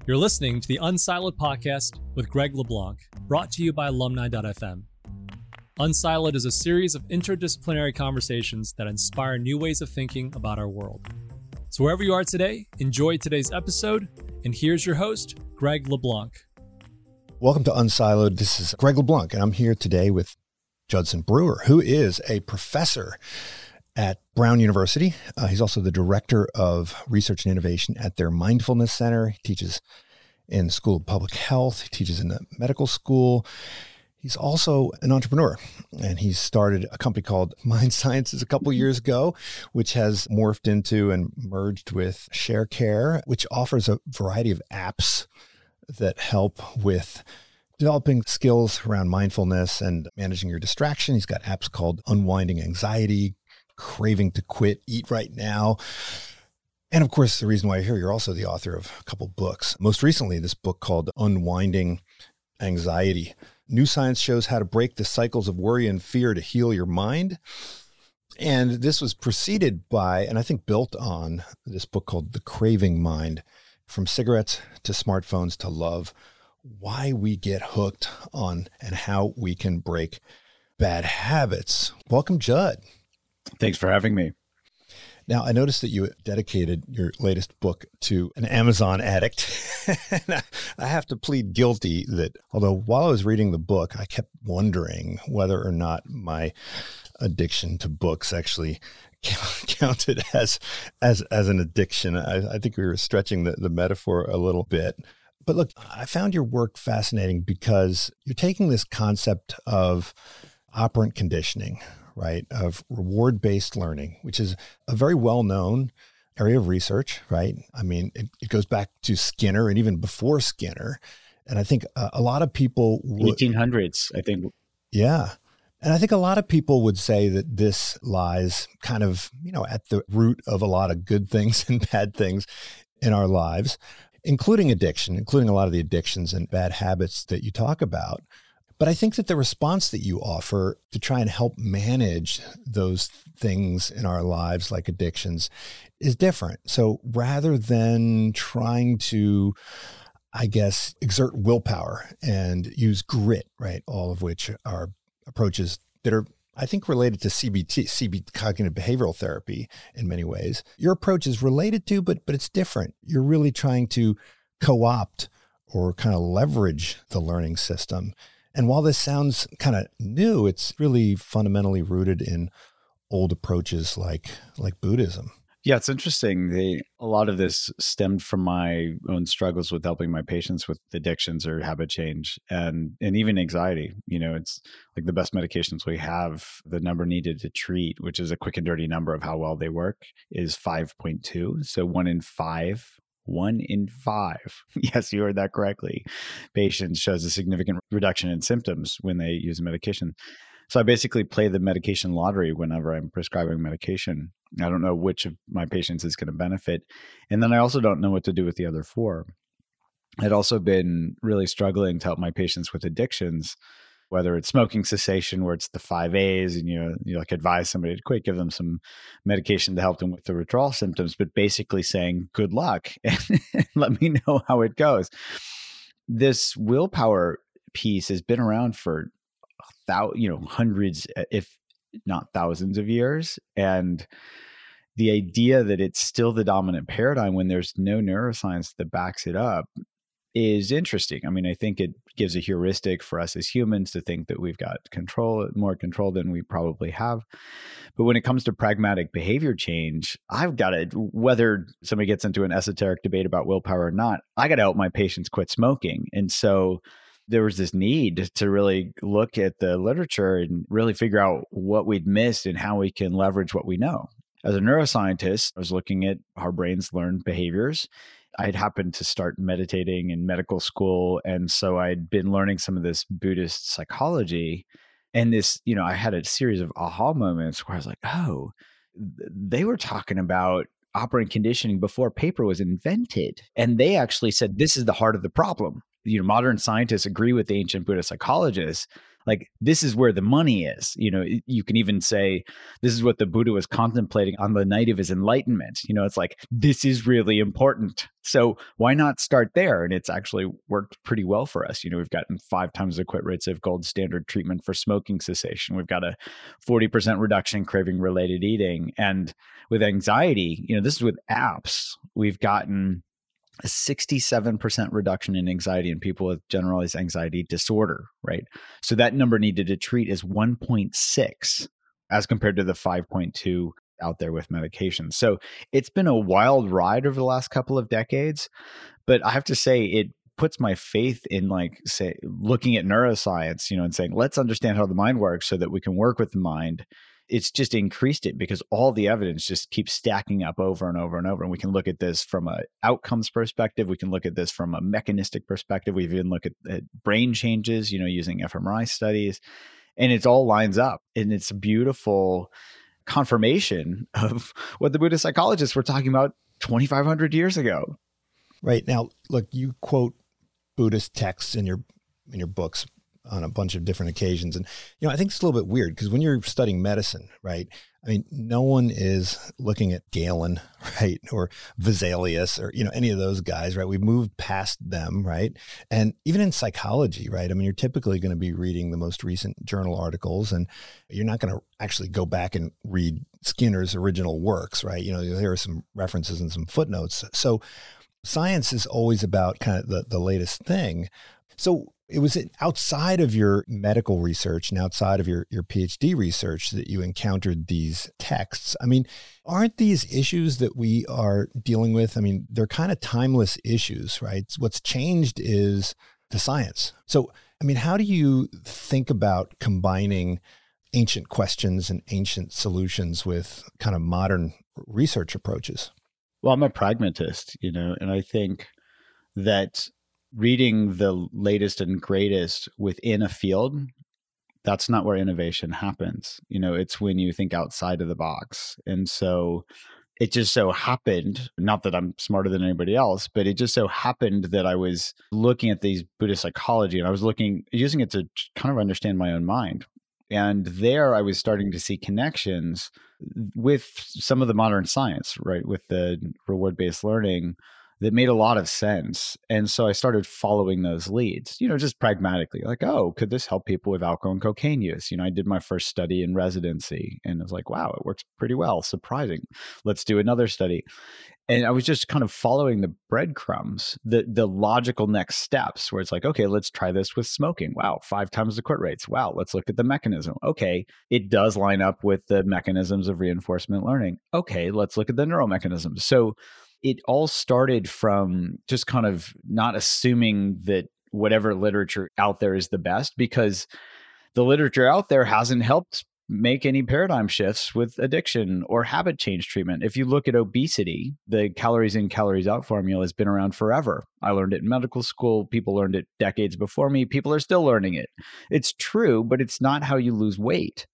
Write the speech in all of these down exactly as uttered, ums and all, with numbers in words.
You're listening to the Unsiloed podcast with Greg LeBlanc, brought to you by alumni dot f m. Unsiloed is a series of interdisciplinary conversations that inspire new ways of thinking about our world. So wherever you are today, enjoy today's episode, and here's your host, Greg LeBlanc. Welcome to Unsiloed. This is Greg LeBlanc, and I'm here today with Judson Brewer, who is a professor at Brown University. Uh, he's also the director of research and innovation at their Mindfulness Center. He teaches in the School of Public Health. He teaches in the medical school. He's also an entrepreneur, and he started a company called Mind Sciences a couple years ago, which has morphed into and merged with Sharecare, which offers a variety of apps that help with developing skills around mindfulness and managing your distraction. He's got apps called Unwinding Anxiety, Craving to Quit, Eat Right Now. And of course, the reason why you're here, you're also the author of a couple books. Most recently, this book called Unwinding Anxiety. New science shows how to break the cycles of worry and fear to heal your mind. And this was preceded by, and I think built on, this book called The Craving Mind, From Cigarettes to Smartphones to Love, Why We Get Hooked on and How We Can Break Bad Habits. Welcome, Judd. Thanks for having me. Now, I noticed that you dedicated your latest book to an Amazon addict. And I have to plead guilty that although while I was reading the book, I kept wondering whether or not my addiction to books actually counted as as as an addiction. I, I think we were stretching the, the metaphor a little bit. But look, I found your work fascinating because you're taking this concept of operant conditioning, right, of reward-based learning, which is a very well-known area of research, right? I mean, it, it goes back to Skinner and even before Skinner. And I think uh, a lot of people would, eighteen hundreds, I think. Yeah. And I think a lot of people would say that this lies kind of, you know, at the root of a lot of good things and bad things in our lives, including addiction, including a lot of the addictions and bad habits that you talk about. But I think that the response that you offer to try and help manage those things in our lives, like addictions, is different. So rather than trying to, I guess, exert willpower and use grit, right, all of which are approaches that are, I think, related to C B T, C B T, cognitive behavioral therapy in many ways. Your approach is related to, but but it's different. You're really trying to co-opt or kind of leverage the learning system. And while this sounds kind of new, it's really fundamentally rooted in old approaches like like Buddhism. Yeah, it's interesting. They, a lot of this stemmed from my own struggles with helping my patients with addictions or habit change and and even anxiety. You know, it's like the best medications we have, the number needed to treat, which is a quick and dirty number of how well they work, is five point two. So one in five One in five, yes, you heard that correctly, patients shows a significant reduction in symptoms when they use a medication. So I basically play the medication lottery whenever I'm prescribing medication. I don't know which of my patients is going to benefit. And then I also don't know what to do with the other four. I'd also been really struggling to help my patients with addictions, whether it's smoking cessation, where it's the five A's, and you you like advise somebody to quit, give them some medication to help them with the withdrawal symptoms, but basically saying, good luck and let me know how it goes. This willpower piece has been around for thou, you know, hundreds, if not thousands of years. And the idea that it's still the dominant paradigm when there's no neuroscience that backs it up is interesting. I mean, I think it gives a heuristic for us as humans to think that we've got control, more control than we probably have. But when it comes to pragmatic behavior change, I've got to, whether somebody gets into an esoteric debate about willpower or not, I got to help my patients quit smoking. And so there was this need to really look at the literature and really figure out what we'd missed and how we can leverage what we know. As a neuroscientist, I was looking at how brains learn behaviors. I'd happened to start meditating in medical school. And so I'd been learning some of this Buddhist psychology. And this, you know, I had a series of aha moments where I was like, oh, they were talking about operant conditioning before paper was invented. And they actually said, this is the heart of the problem. You know, modern scientists agree with the ancient Buddhist psychologists Like, this is where the money is. You know, you can even say, this is what the Buddha was contemplating on the night of his enlightenment. You know, it's like, this is really important. So why not start there? And it's actually worked pretty well for us. You know, we've gotten five times the quit rates of gold standard treatment for smoking cessation. We've got a forty percent reduction in craving related eating. And with anxiety, you know, this is with apps, we've gotten a sixty-seven percent reduction in anxiety in people with generalized anxiety disorder, right? So that number needed to treat is one point six as compared to the five point two out there with medications. So it's been a wild ride over the last couple of decades, but I have to say it puts my faith in, like, say, looking at neuroscience, you know, and saying, let's understand how the mind works so that we can work with the mind. It's just increased it because all the evidence just keeps stacking up over and over and over. And we can look at this from an outcomes perspective. We can look at this from a mechanistic perspective. We even look at, at brain changes, you know, using fMRI studies, and it all lines up. And it's a beautiful confirmation of what the Buddhist psychologists were talking about twenty-five hundred years ago. Right. Now, look, you quote Buddhist texts in your in your books on a bunch of different occasions. And, you know, I think it's a little bit weird because when you're studying medicine, right, I mean, no one is looking at Galen, right, or Vesalius or, you know, any of those guys, right? We've moved past them, right? And even in psychology, right, I mean, you're typically going to be reading the most recent journal articles, and you're not going to actually go back and read Skinner's original works, right? You know, there are some references and some footnotes. So science is always about kind of the, the latest thing. So it was outside of your medical research and outside of your, your PhD research that you encountered these texts. I mean, aren't these issues that we are dealing with? I mean, they're kind of timeless issues, right? What's changed is the science. So, I mean, how do you think about combining ancient questions and ancient solutions with kind of modern research approaches? Well, I'm a pragmatist, you know, and I think that reading the latest and greatest within a field, that's not where innovation happens. You know, it's when you think outside of the box. And so it just so happened, not that I'm smarter than anybody else, but it just so happened that I was looking at these Buddhist psychology and I was looking, using it to kind of understand my own mind. And there I was starting to see connections with some of the modern science, right? With the reward-based learning that made a lot of sense. And so I started following those leads, you know, just pragmatically, like, oh, could this help people with alcohol and cocaine use? You know, I did my first study in residency and I was like, wow, it works pretty well. Surprising. Let's do another study. And I was just kind of following the breadcrumbs, the the logical next steps where it's like, okay, let's try this with smoking. Wow, five times the quit rates. Wow, let's look at the mechanism. Okay, it does line up with the mechanisms of reinforcement learning. Okay, let's look at the neural mechanisms. So it all started from just kind of not assuming that whatever literature out there is the best, because the literature out there hasn't helped make any paradigm shifts with addiction or habit change treatment. If you look at obesity, the calories in, calories out formula has been around forever. I learned it in medical school. People learned it decades before me. People are still learning it. It's true, but it's not how you lose weight.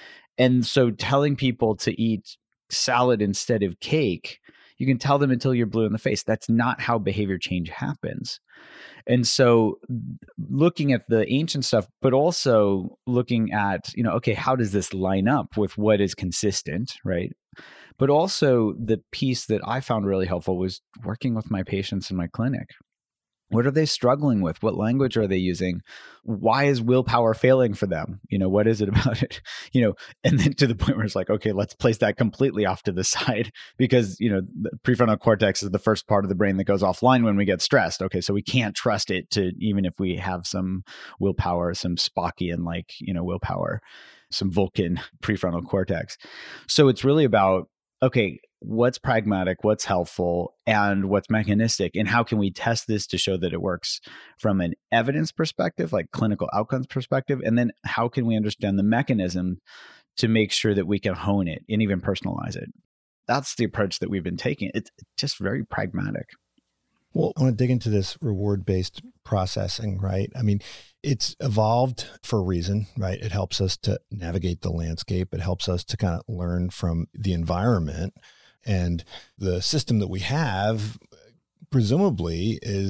And so telling people to eat salad instead of cake, you can tell them until you're blue in the face. That's not how behavior change happens. And so looking at the ancient stuff, but also looking at, you know, okay, how does this line up with what is consistent, right? But also the piece that I found really helpful was working with my patients in my clinic. What are they struggling with? What language are they using? Why is willpower failing for them? You know, what is it about it? You know, and then to the point where it's like, okay, let's place that completely off to the side because, you know, the prefrontal cortex is the first part of the brain that goes offline when we get stressed. Okay, so we can't trust it to, even if we have some willpower, some Spockian like, you know, willpower, some Vulcan prefrontal cortex. So it's really about, okay, what's pragmatic, what's helpful, and what's mechanistic, and how can we test this to show that it works from an evidence perspective, like clinical outcomes perspective, and then how can we understand the mechanism to make sure that we can hone it and even personalize it. That's the approach that we've been taking. It's just very pragmatic. Well, I want to dig into this reward-based processing, right? I mean, it's evolved for a reason, right? It helps us to navigate the landscape. It helps us to kind of learn from the environment. And the system that we have, presumably, is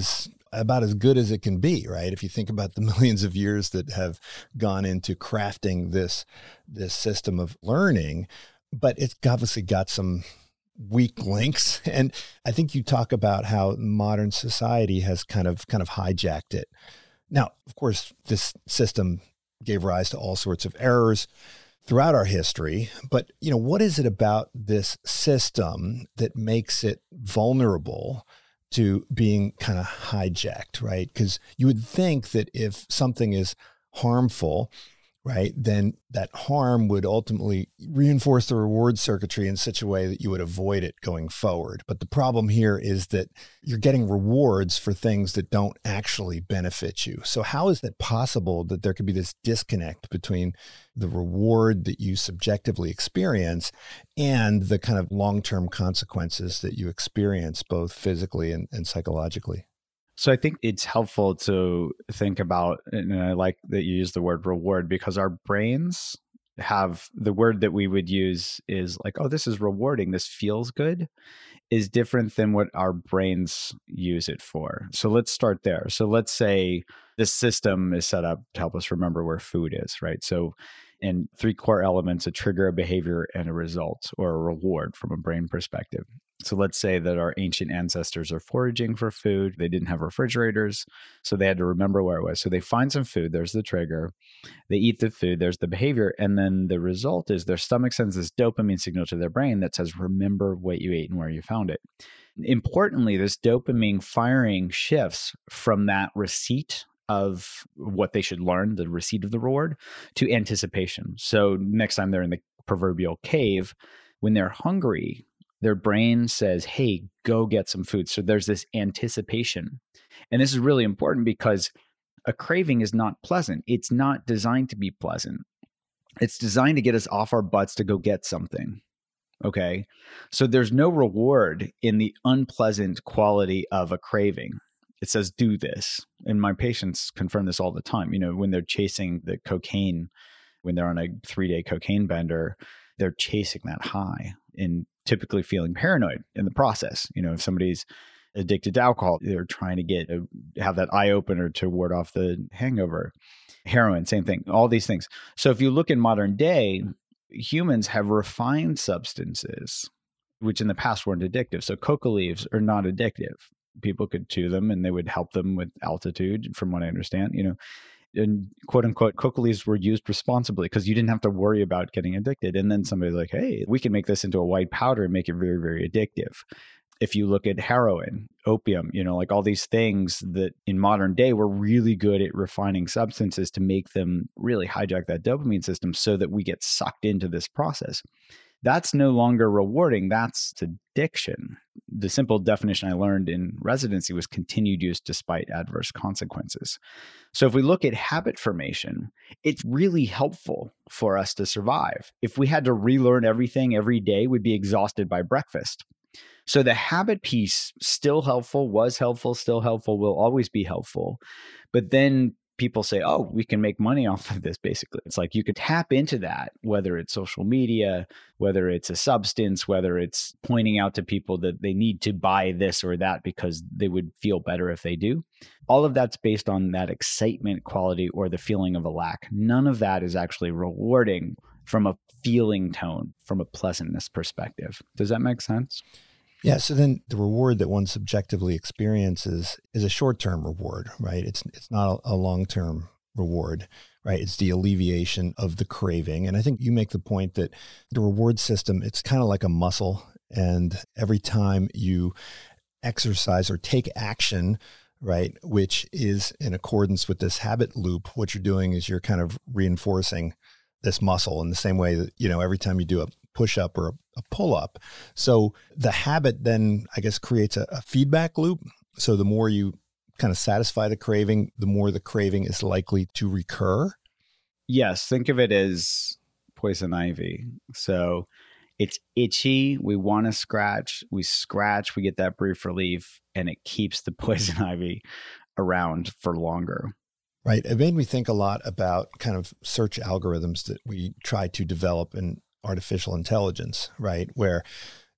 about as good as it can be, right? If you think about the millions of years that have gone into crafting this, this system of learning, but it's obviously got some weak links. And I think you talk about how modern society has kind of, kind of hijacked it. Now, of course, this system gave rise to all sorts of errors throughout our history, but you know, what is it about this system that makes it vulnerable to being kind of hijacked, right? Because you would think that if something is harmful, right, then that harm would ultimately reinforce the reward circuitry in such a way that you would avoid it going forward. But the problem here is that you're getting rewards for things that don't actually benefit you. So how is it possible that there could be this disconnect between the reward that you subjectively experience and the kind of long-term consequences that you experience both physically and, and psychologically? So I think it's helpful to think about, and I like that you use the word reward, because our brains have the word that we would use is like, oh, this is rewarding, this feels good, is different than what our brains use it for. So let's start there. So let's say this system is set up to help us remember where food is, right? So in three core elements, a trigger, a behavior, and a result or a reward from a brain perspective. So let's say that our ancient ancestors are foraging for food. They didn't have refrigerators, so they had to remember where it was. So they find some food, there's the trigger. They eat the food, there's the behavior. And then the result is their stomach sends this dopamine signal to their brain that says, remember what you ate and where you found it. Importantly, this dopamine firing shifts from that receipt of what they should learn, the receipt of the reward, to anticipation. So next time they're in the proverbial cave, when they're hungry, their brain says, hey, go get some food. So there's this anticipation. And this is really important because a craving is not pleasant. It's not designed to be pleasant. It's designed to get us off our butts to go get something. Okay. So there's no reward in the unpleasant quality of a craving. It says, do this. And my patients confirm this all the time. You know, when they're chasing the cocaine, when they're on a three-day cocaine bender, they're chasing that high and typically feeling paranoid in the process. You know, if somebody's addicted to alcohol, they're trying to get a, have that eye opener to ward off the hangover. Heroin, same thing, all these things. So if you look in modern day, humans have refined substances, which in the past weren't addictive. So coca leaves are not addictive. People could chew them and they would help them with altitude, from what I understand, you know. And quote unquote, coca leaves were used responsibly because you didn't have to worry about getting addicted. And then somebody's like, hey, we can make this into a white powder and make it very, very addictive. If you look at heroin, opium, you know, like all these things that in modern day, we're really good at refining substances to make them really hijack that dopamine system so that we get sucked into this process. That's no longer rewarding. That's addiction. The simple definition I learned in residency was continued use despite adverse consequences. So if we look at habit formation, it's really helpful for us to survive. If we had to relearn everything every day, we'd be exhausted by breakfast. So the habit piece, still helpful, was helpful, still helpful, will always be helpful. But then people say, oh, we can make money off of this, basically. It's like you could tap into that, whether it's social media, whether it's a substance, whether it's pointing out to people that they need to buy this or that because they would feel better if they do. All of that's based on that excitement quality or the feeling of a lack. None of that is actually rewarding from a feeling tone, from a pleasantness perspective. Does that make sense? Yeah. So then the reward that one subjectively experiences is a short-term reward, right? It's it's not a long-term reward, right? It's the alleviation of the craving. And I think you make the point that the reward system, it's kind of like a muscle. And every time you exercise or take action, right, which is in accordance with this habit loop, what you're doing is you're kind of reinforcing this muscle in the same way that, you know, every time you do a push up or a, a pull up. So the habit then, I guess, creates a, a feedback loop. So the more you kind of satisfy the craving, the more the craving is likely to recur. Yes. Think of it as poison ivy. So it's itchy. We want to scratch. We scratch. We get that brief relief, and it keeps the poison ivy around for longer. Right. It made me think a lot about kind of search algorithms that we try to develop in artificial intelligence, right? Where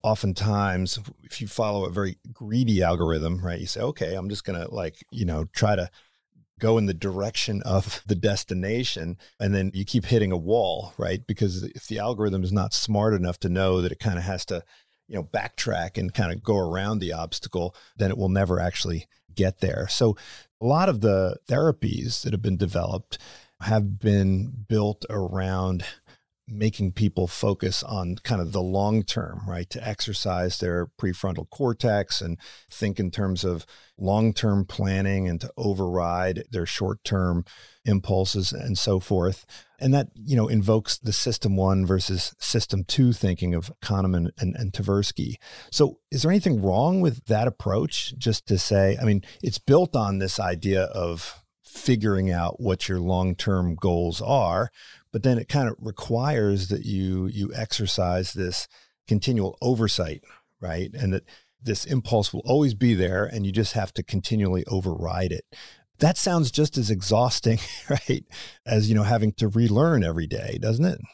oftentimes if you follow a very greedy algorithm, right, you say, okay, I'm just going to like, you know, try to go in the direction of the destination. And then you keep hitting a wall, right? Because if the algorithm is not smart enough to know that it kind of has to, you know, backtrack and kind of go around the obstacle, then it will never actually get there. So a lot of the therapies that have been developed have been built around making people focus on kind of the long term, right? To exercise their prefrontal cortex and think in terms of long-term planning and to override their short-term impulses and so forth. And that, you know, invokes the system one versus system two thinking of Kahneman and, and Tversky. So is there anything wrong with that approach? Just to say, I mean, it's built on this idea of figuring out what your long-term goals are, but then it kind of requires that you you exercise this continual oversight, right? And that this impulse will always be there and you just have to continually override it. That sounds just as exhausting, right, as, you know, having to relearn every day, doesn't it?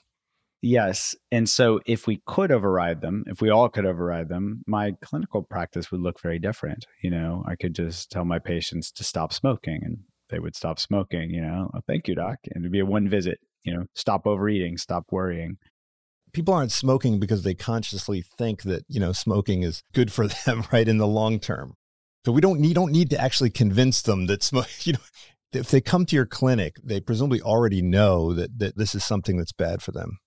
Yes. And so if we could override them, if we all could override them, my clinical practice would look very different. You know, I could just tell my patients to stop smoking and they would stop smoking, you know, oh, thank you, doc. And it'd be a one visit, you know, stop overeating, stop worrying. People aren't smoking because they consciously think that, you know, smoking is good for them, right, in the long term. So we don't need, don't need to actually convince them that smoke, you know, if they come to your clinic, they presumably already know that, that this is something that's bad for them.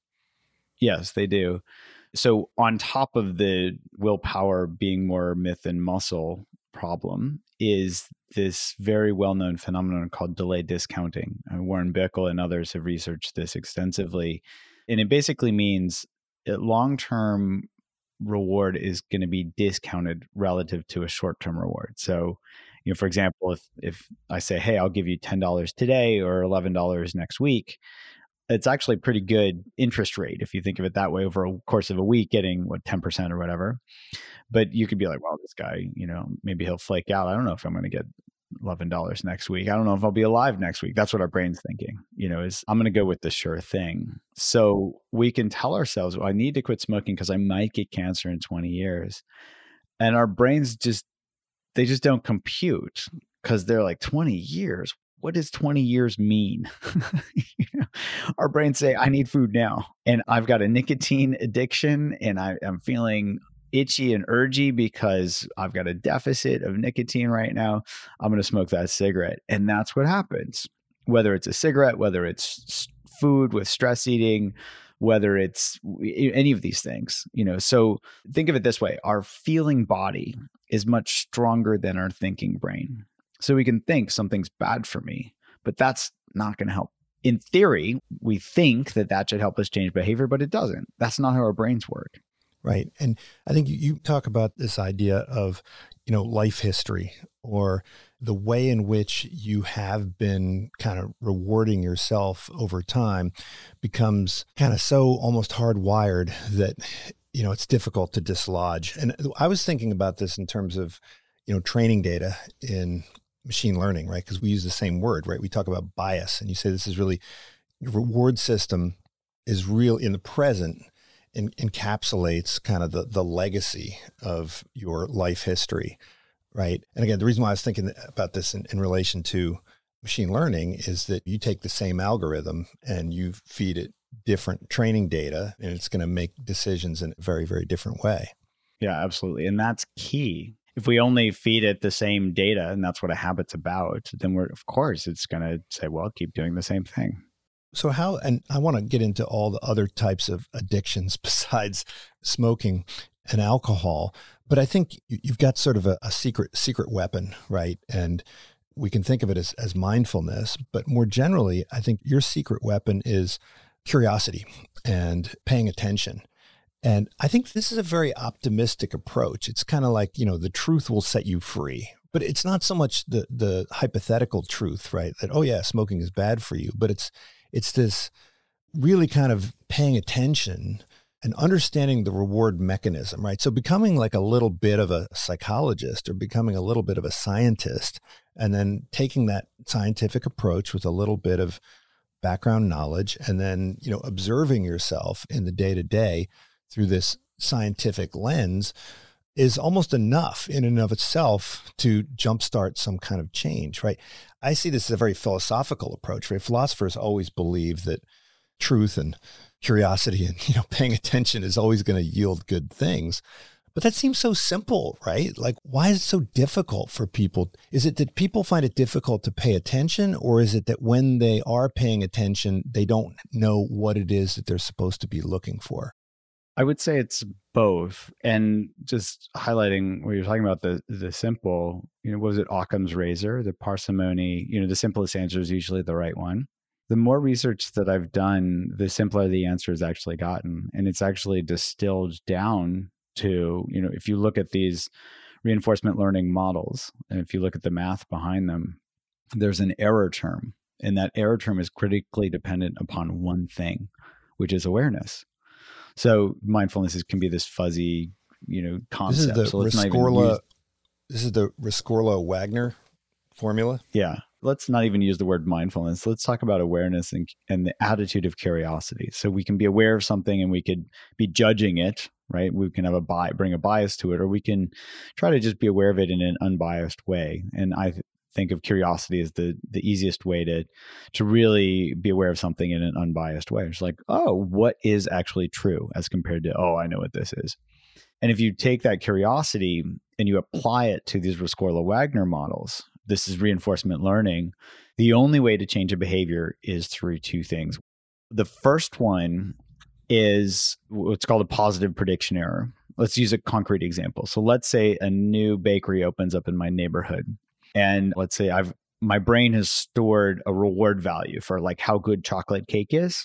Yes, they do. So on top of the willpower being more myth than muscle problem is this very well-known phenomenon called delayed discounting. Uh, Warren Bickel and others have researched this extensively. And it basically means that long-term reward is going to be discounted relative to a short-term reward. So, you know, for example, if if I say, hey, I'll give you ten dollars today or eleven dollars next week, it's actually a pretty good interest rate if you think of it that way over a course of a week, getting what, ten percent or whatever. But you could be like, well, this guy, you know, maybe he'll flake out. I don't know if I'm going to get eleven dollars next week. I don't know if I'll be alive next week. That's what our brain's thinking, you know, is I'm going to go with the sure thing. So we can tell ourselves, well, I need to quit smoking because I might get cancer in twenty years. And our brains just, they just don't compute because they're like twenty years. What does twenty years mean? You know, our brains say, I need food now. And I've got a nicotine addiction and I, I'm feeling itchy and urgy because I've got a deficit of nicotine right now. I'm going to smoke that cigarette. And that's what happens. Whether it's a cigarette, whether it's food with stress eating, whether it's any of these things, you know. So think of it this way. Our feeling body is much stronger than our thinking brain. So we can think something's bad for me, but that's not going to help. In theory, we think that that should help us change behavior, but it doesn't. That's not how our brains work. Right. And I think you talk about this idea of, you know, life history or the way in which you have been kind of rewarding yourself over time becomes kind of so almost hardwired that, you know, it's difficult to dislodge. And I was thinking about this in terms of, you know, training data in machine learning, right? Because we use the same word, right? We talk about bias and you say this is really, your reward system is real in the present. In, encapsulates kind of the, the legacy of your life history, right? And again, the reason why I was thinking about this in, in relation to machine learning is that you take the same algorithm and you feed it different training data and it's going to make decisions in a very, very different way. Yeah, absolutely. And that's key. If we only feed it the same data and that's what a habit's about, then we're, of course, it's going to say, well, keep doing the same thing. So how, and I want to get into all the other types of addictions besides smoking and alcohol, but I think you've got sort of a, a secret, secret weapon, right? And we can think of it as, as mindfulness, but more generally, I think your secret weapon is curiosity and paying attention. And I think this is a very optimistic approach. It's kind of like, you know, the truth will set you free. But it's not so much the the hypothetical truth, right? That, oh yeah, smoking is bad for you, but it's It's this really kind of paying attention and understanding the reward mechanism, right? So becoming like a little bit of a psychologist or becoming a little bit of a scientist, and then taking that scientific approach with a little bit of background knowledge, and then, you know, observing yourself in the day to day through this scientific lens is almost enough in and of itself to jumpstart some kind of change, right? I see this as a very philosophical approach, right? Philosophers always believe that truth and curiosity and, you know, paying attention is always going to yield good things. But that seems so simple, right? Like, why is it so difficult for people? Is it that people find it difficult to pay attention, or is it that when they are paying attention, they don't know what it is that they're supposed to be looking for? I would say it's both. And just highlighting what you're talking about, the the simple, you know, what was it, Occam's razor, the parsimony, you know, the simplest answer is usually the right one. The more research that I've done, the simpler the answer has actually gotten. And it's actually distilled down to, you know, if you look at these reinforcement learning models, and if you look at the math behind them, there's an error term. And that error term is critically dependent upon one thing, which is awareness. So mindfulness is, can be this fuzzy, you know, concept. This is the so let's Rescorla, not even use, this is the Rescorla-Wagner formula? Yeah. Let's not even use the word mindfulness. Let's talk about awareness and, and the attitude of curiosity. So we can be aware of something and we could be judging it, right? We can have a bi- bring a bias to it, or we can try to just be aware of it in an unbiased way. And I th- think of curiosity as the the easiest way to to really be aware of something in an unbiased way. It's like, oh, what is actually true as compared to, oh, I know what this is. And if you take that curiosity and you apply it to these Rescorla-Wagner models, this is reinforcement learning. The only way to change a behavior is through two things. The first one is what's called a positive prediction error. Let's use a concrete example. So let's say a new bakery opens up in my neighborhood. And let's say I've my brain has stored a reward value for like how good chocolate cake is.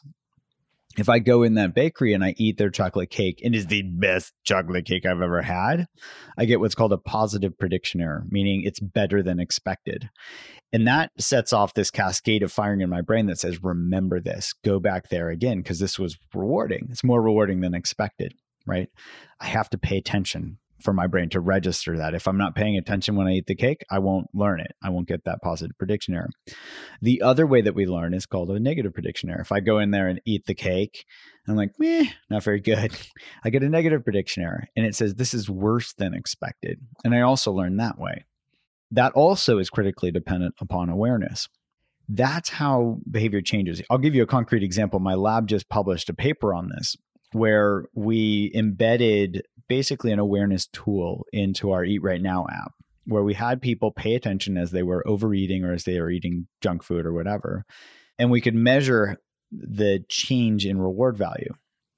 If I go in that bakery and I eat their chocolate cake, it is the best chocolate cake I've ever had, I get what's called a positive prediction error, meaning it's better than expected. And that sets off this cascade of firing in my brain that says, remember this, go back there again, because this was rewarding. It's more rewarding than expected, right? I have to pay attention for my brain to register that. If I'm not paying attention when I eat the cake, I won't learn it. I won't get that positive prediction error. The other way that we learn is called a negative prediction error. If I go in there and eat the cake, and I'm like, meh, not very good, I get a negative prediction error. And it says, this is worse than expected. And I also learn that way. That also is critically dependent upon awareness. That's how behavior changes. I'll give you a concrete example. My lab just published a paper on this, where we embedded basically an awareness tool into our Eat Right Now app, where we had people pay attention as they were overeating or as they were eating junk food or whatever. And we could measure the change in reward value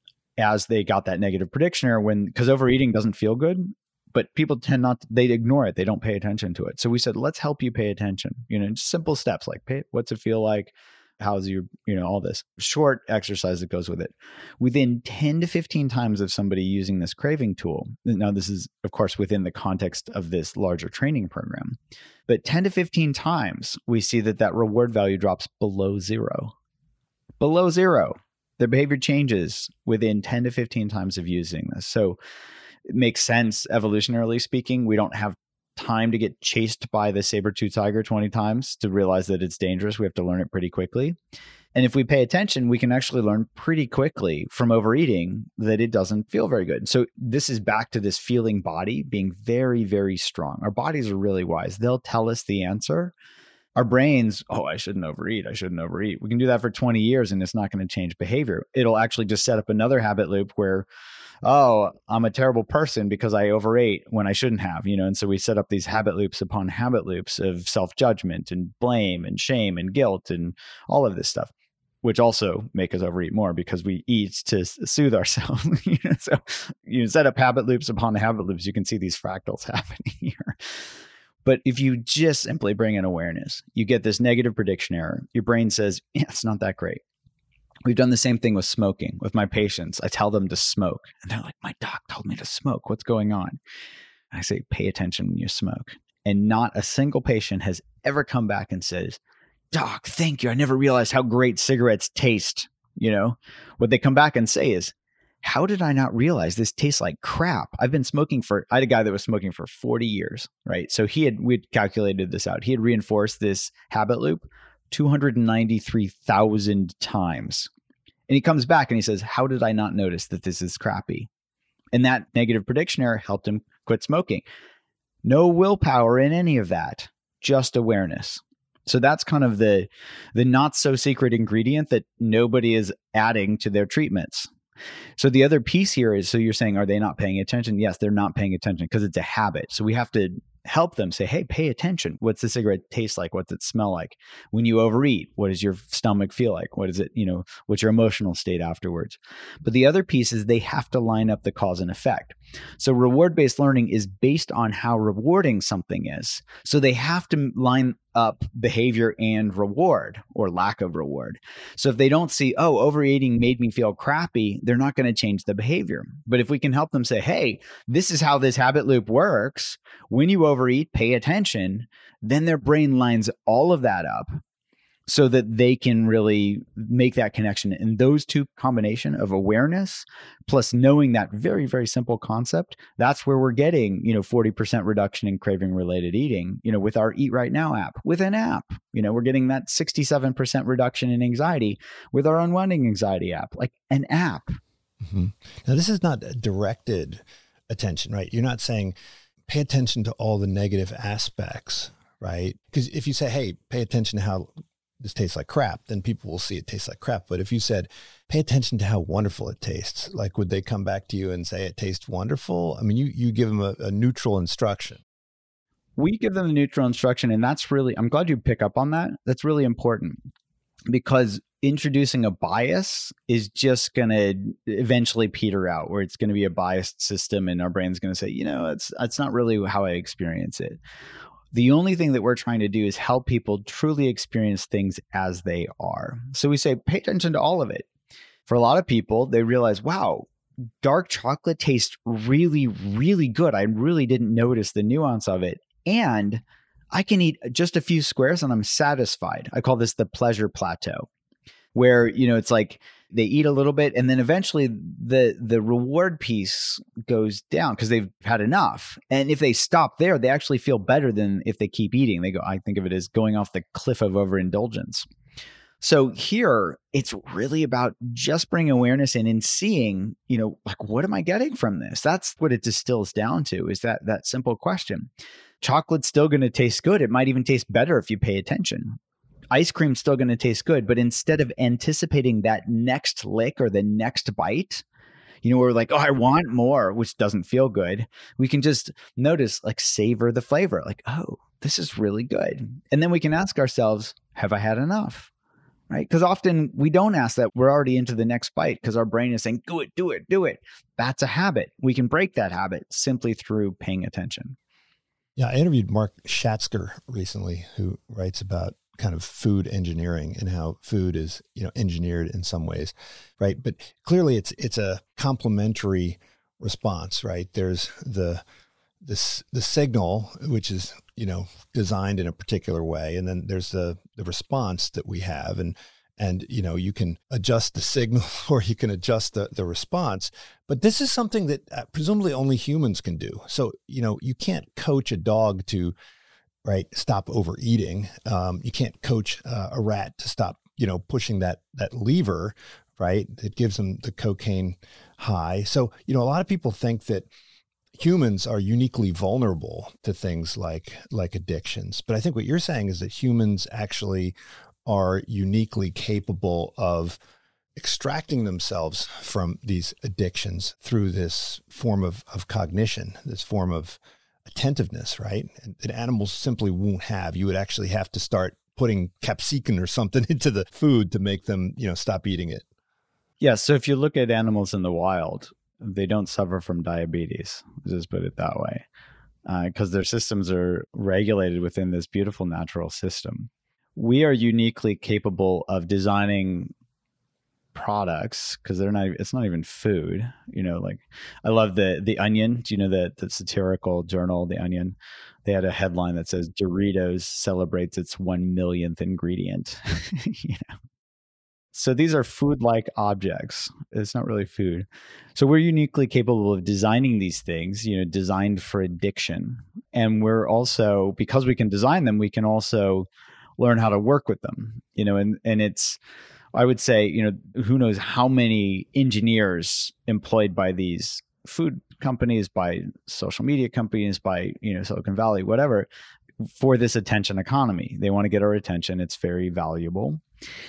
as they got that negative prediction error, when, because overeating doesn't feel good, but people tend not to, they ignore it. They don't pay attention to it. So we said, let's help you pay attention, you know, just simple steps like pay, what's it feel like? How's your, you know, all this short exercise that goes with it. Within ten to fifteen times of somebody using this craving tool, now this is of course within the context of this larger training program, but ten to fifteen times we see that that reward value drops below zero. Below zero. The behavior changes within ten to fifteen times of using this. So it makes sense evolutionarily speaking. We don't have time to get chased by the saber-toothed tiger twenty times to realize that it's dangerous. We have to learn it pretty quickly. And if we pay attention, we can actually learn pretty quickly from overeating that it doesn't feel very good. So this is back to this feeling body being very, very strong. Our bodies are really wise. They'll tell us the answer. Our brains, oh, I shouldn't overeat. I shouldn't overeat. We can do that for twenty years and it's not going to change behavior. It'll actually just set up another habit loop where, oh, I'm a terrible person because I overate when I shouldn't have, you know? And so we set up these habit loops upon habit loops of self-judgment and blame and shame and guilt and all of this stuff, which also make us overeat more because we eat to soothe ourselves. You know? So you set up habit loops upon habit loops. You can see these fractals happening here. But if you just simply bring in awareness, you get this negative prediction error. Your brain says, yeah, it's not that great. We've done the same thing with smoking. With my patients, I tell them to smoke. And they're like, my doc told me to smoke. What's going on? And I say, pay attention when you smoke. And not a single patient has ever come back and says, doc, thank you. I never realized how great cigarettes taste. You know, what they come back and say is, how did I not realize this tastes like crap? I've been smoking for, I had a guy that was smoking for forty years, right? So he had, we'd calculated this out. He had reinforced this habit loop two hundred ninety-three thousand times. And he comes back and he says, how did I not notice that this is crappy? And that negative prediction error helped him quit smoking. No willpower in any of that, just awareness. So that's kind of the, the not so secret ingredient that nobody is adding to their treatments. So the other piece here is, so you're saying, are they not paying attention? Yes, they're not paying attention because it's a habit. So we have to help them say, hey, pay attention. What's the cigarette taste like? What's it smell like? When you overeat, what does your stomach feel like? What is it, you know, what's your emotional state afterwards? But the other piece is they have to line up the cause and effect. So reward-based learning is based on how rewarding something is. So they have to line up behavior and reward or lack of reward. So if they don't see, oh, overeating made me feel crappy, they're not going to change the behavior. But if we can help them say, hey, this is how this habit loop works. When you overeat, pay attention, then their brain lines all of that up so that they can really make that connection. And those two combination of awareness plus knowing that very, very simple concept, that's where we're getting, you know, forty percent reduction in craving related eating, you know, with our Eat Right Now app, with an app, you know, we're getting that sixty-seven percent reduction in anxiety with our Unwinding Anxiety app, like an app. Mm-hmm. Now, this is not directed attention, right? You're not saying pay attention to all the negative aspects, right? Because if you say, hey, pay attention to how this tastes like crap, then people will see it tastes like crap. But if you said, pay attention to how wonderful it tastes, like, would they come back to you and say it tastes wonderful? I mean, you, you give them a, a neutral instruction. We give them the neutral instruction. And that's really, I'm glad you pick up on that. That's really important because introducing a bias is just going to eventually peter out, where it's going to be a biased system and our brain's going to say, you know, it's, it's not really how I experience it. The only thing that we're trying to do is help people truly experience things as they are. So we say, pay attention to all of it. For a lot of people, they realize, wow, dark chocolate tastes really, really good. I really didn't notice the nuance of it. And I can eat just a few squares and I'm satisfied. I call this the pleasure plateau, where, you know, it's like they eat a little bit and then eventually the the reward piece goes down because they've had enough. And if they stop there, they actually feel better than if they keep eating. They go, I think of it as going off the cliff of overindulgence. So here, it's really about just bringing awareness in and seeing, you know, like, what am I getting from this? That's what it distills down to, is that that simple question. Chocolate's still going to taste good. It might even taste better if you pay attention. Ice cream's still going to taste good, but instead of anticipating that next lick or the next bite, you know, we're like, oh, I want more, which doesn't feel good. We can just notice, like, savor the flavor, like, oh, this is really good. And then we can ask ourselves, have I had enough? Right? Because often we don't ask that. We're already into the next bite because our brain is saying, do it, do it, do it. That's a habit. We can break that habit simply through paying attention. Yeah, I interviewed Mark Schatzker recently, who writes about kind of food engineering and how food is, you know, engineered in some ways, right? But clearly it's it's a complementary response, right? There's the this the signal, which is, you know, designed in a particular way, and then there's the the response that we have, and and you know, you can adjust the signal or you can adjust the the response. But this is something that uh, presumably only humans can do. So, you know, you can't coach a dog to, right, stop overeating. Um, you can't coach uh, a rat to stop, you know, pushing that that lever, right? It gives them the cocaine high. So, you know, a lot of people think that humans are uniquely vulnerable to things like like addictions. But I think what you're saying is that humans actually are uniquely capable of extracting themselves from these addictions through this form of, of cognition, this form of attentiveness, right? And that animals simply won't have. You would actually have to start putting capsaicin or something into the food to make them, you know, stop eating it. Yeah. So if you look at animals in the wild, they don't suffer from diabetes, just put it that way, because uh, their systems are regulated within this beautiful natural system. We are uniquely capable of designing products because they're not, it's not even food, you know, like I love the, the Onion. Do you know the, the satirical journal, The Onion? They had a headline that says Doritos celebrates its one millionth ingredient, you know? So these are food-like objects. It's not really food. So we're uniquely capable of designing these things, you know, designed for addiction. And we're also, because we can design them, we can also learn how to work with them, you know, and, and it's, I would say, you know, who knows how many engineers employed by these food companies, by social media companies, by, you know, Silicon Valley, whatever, for this attention economy. They want to get our attention. It's very valuable.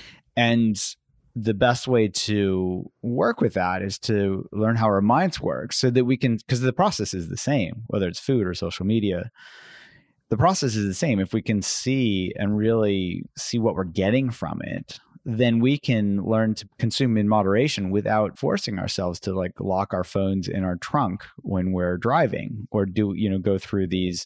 And the best way to work with that is to learn how our minds work so that we can, because the process is the same, whether it's food or social media, the process is the same. If we can see and really see what we're getting from it, then we can learn to consume in moderation without forcing ourselves to like lock our phones in our trunk when we're driving, or do, you know, go through these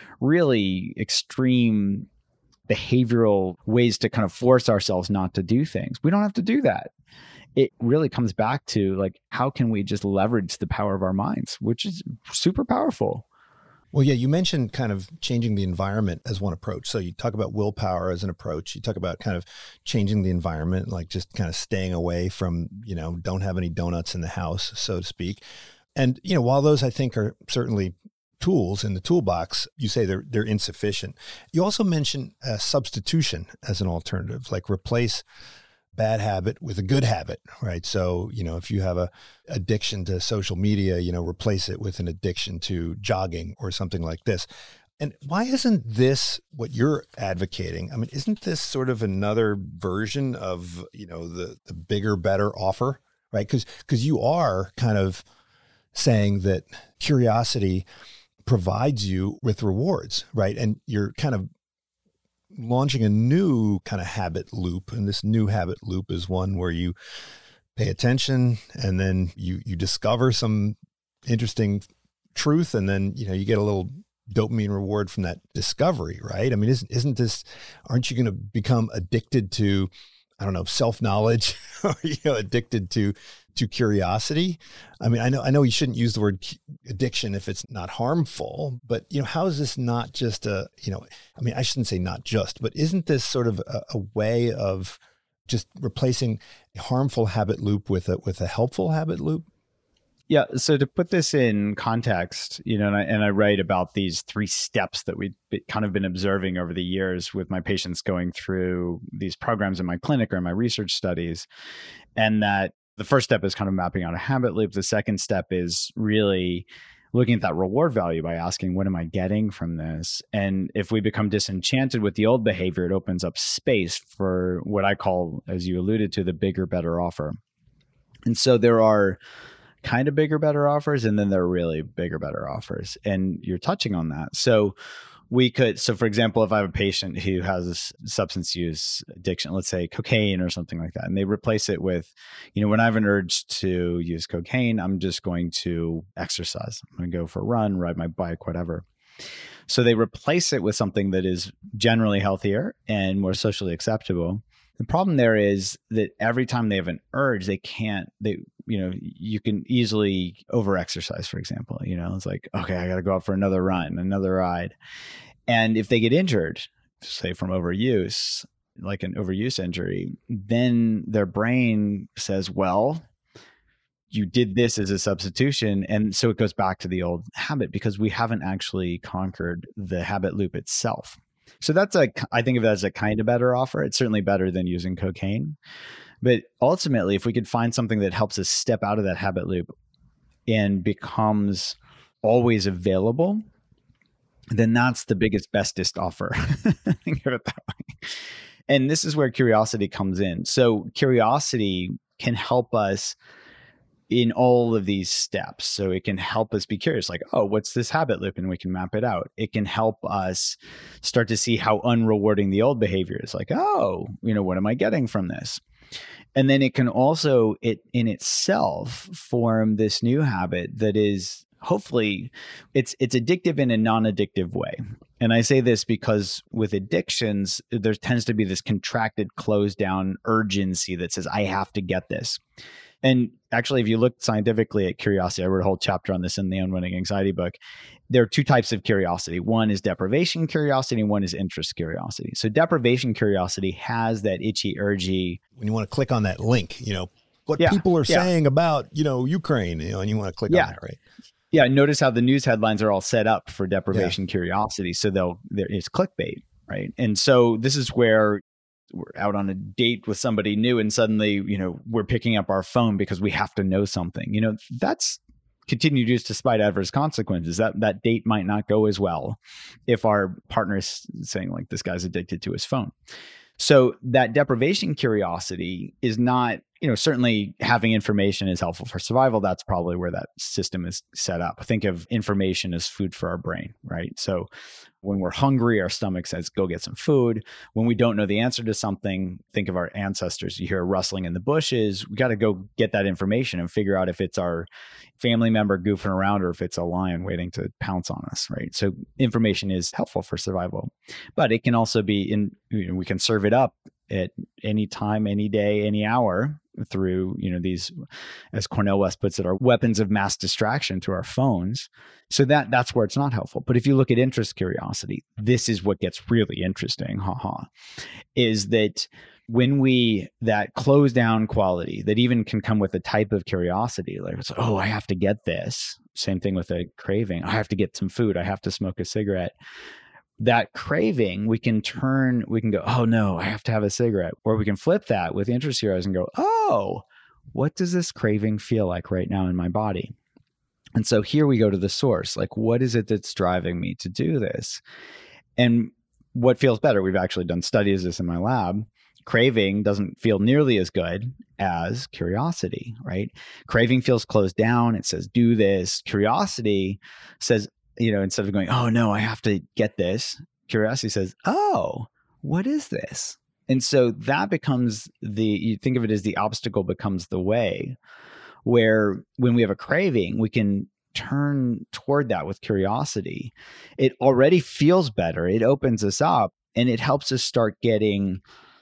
really extreme behavioral ways to kind of force ourselves not to do things. We don't have to do that. It really comes back to like, how can we just leverage the power of our minds, which is super powerful. Well, yeah, you mentioned kind of changing the environment as one approach. So you talk about willpower as an approach. You talk about kind of changing the environment, like just kind of staying away from, you know, don't have any donuts in the house, so to speak. And, you know, while those I think are certainly tools in the toolbox, you say they're they're insufficient. You also mention uh, substitution as an alternative, like replace bad habit with a good habit, right? So, you know, if you have a addiction to social media, you know, replace it with an addiction to jogging or something like this. And why isn't this what you're advocating? I mean, isn't this sort of another version of, you know, the the bigger, better offer, right? Because because you are kind of saying that curiosity provides you with rewards, right? And you're kind of launching a new kind of habit loop. And this new habit loop is one where you pay attention and then you, you discover some interesting truth. And then, you know, you get a little dopamine reward from that discovery, right? I mean, isn't, isn't this, aren't you going to become addicted to, I don't know, self-knowledge or, you know, addicted to, to curiosity? I mean, I know, I know you shouldn't use the word addiction if it's not harmful, but, you know, how is this not just a, you know, I mean, I shouldn't say not just, but isn't this sort of a, a way of just replacing a harmful habit loop with a, with a helpful habit loop? Yeah. So to put this in context, you know, and I, and I write about these three steps that we've kind of been observing over the years with my patients going through these programs in my clinic or in my research studies. And that the first step is kind of mapping out a habit loop. The second step is really looking at that reward value by asking, what am I getting from this? And if we become disenchanted with the old behavior, it opens up space for what I call, as you alluded to, the bigger, better offer. And so there are kind of bigger, better offers, and then there are really bigger, better offers. And you're touching on that. So we could, so for example, if I have a patient who has a substance use addiction, let's say cocaine or something like that, and they replace it with, you know, when I have an urge to use cocaine, I'm just going to exercise. I'm going to go for a run, ride my bike, whatever. So they replace it with something that is generally healthier and more socially acceptable. The problem there is that every time they have an urge, they can't, they, you know, you can easily over-exercise, for example. You know, it's like, okay, I got to go out for another run, another ride. And if they get injured, say from overuse, like an overuse injury, then their brain says, well, you did this as a substitution. And so it goes back to the old habit because we haven't actually conquered the habit loop itself. So that's a, I think of it as a kind of better offer. It's certainly better than using cocaine. But ultimately, if we could find something that helps us step out of that habit loop and becomes always available, then that's the biggest, bestest offer. Think of it that way. And this is where curiosity comes in. So curiosity can help us in all of these steps. So it can help us be curious, like, oh, what's this habit loop? And we can map it out. It can help us start to see how unrewarding the old behavior is. Like, oh, you know, what am I getting from this? And then it can also, it in itself, form this new habit that is hopefully, it's it's addictive in a non-addictive way. And I say this because with addictions, there tends to be this contracted, closed down urgency that says, I have to get this. And actually, if you look scientifically at curiosity, I wrote a whole chapter on this in the Unwinning Anxiety book. There are two types of curiosity. One is deprivation curiosity, and one is interest curiosity. So deprivation curiosity has that itchy, urgy. When you want to click on that link, you know, what yeah, people are yeah. saying about, you know, Ukraine, you know, and you want to click yeah. on that, right? Yeah. Notice how the news headlines are all set up for deprivation yeah. curiosity. So they'll, there is clickbait, right? And so this is where we're out on a date with somebody new and suddenly, you know, we're picking up our phone because we have to know something. You know, that's continue to use despite adverse consequences. That that date might not go as well if our partner is saying like, this guy's addicted to his phone. So that deprivation curiosity is not, you know, certainly having information is helpful for survival. That's probably where that system is set up. Think of information as food for our brain, right? So when we're hungry, our stomach says, go get some food. When we don't know the answer to something, think of our ancestors. You hear a rustling in the bushes. We got to go get that information and figure out if it's our family member goofing around or if it's a lion waiting to pounce on us, right? So information is helpful for survival, but it can also be in, you know, we can serve it up at any time, any day, any hour through, you know, these, as Cornel West puts it, are weapons of mass distraction through our phones. So that that's where it's not helpful. But if you look at interest curiosity, this is what gets really interesting, haha, is that when we, that close down quality that even can come with a type of curiosity, like, it's, oh, I have to get this. Same thing with a craving. I have to get some food. I have to smoke a cigarette. That craving, we can turn, we can go, oh no, I have to have a cigarette. Or we can flip that with interest curiosity and go, oh, what does this craving feel like right now in my body? And so here we go to the source. Like, what is it that's driving me to do this? And what feels better? We've actually done studies of this in my lab. Craving doesn't feel nearly as good as curiosity, right? Craving feels closed down. It says, do this. Curiosity says, you know, instead of going, oh no, I have to get this, curiosity says, oh, what is this? And so that becomes the, you think of it as the obstacle becomes the way, where when we have a craving, we can turn toward that with curiosity. It already feels better. It opens us up and it helps us start getting,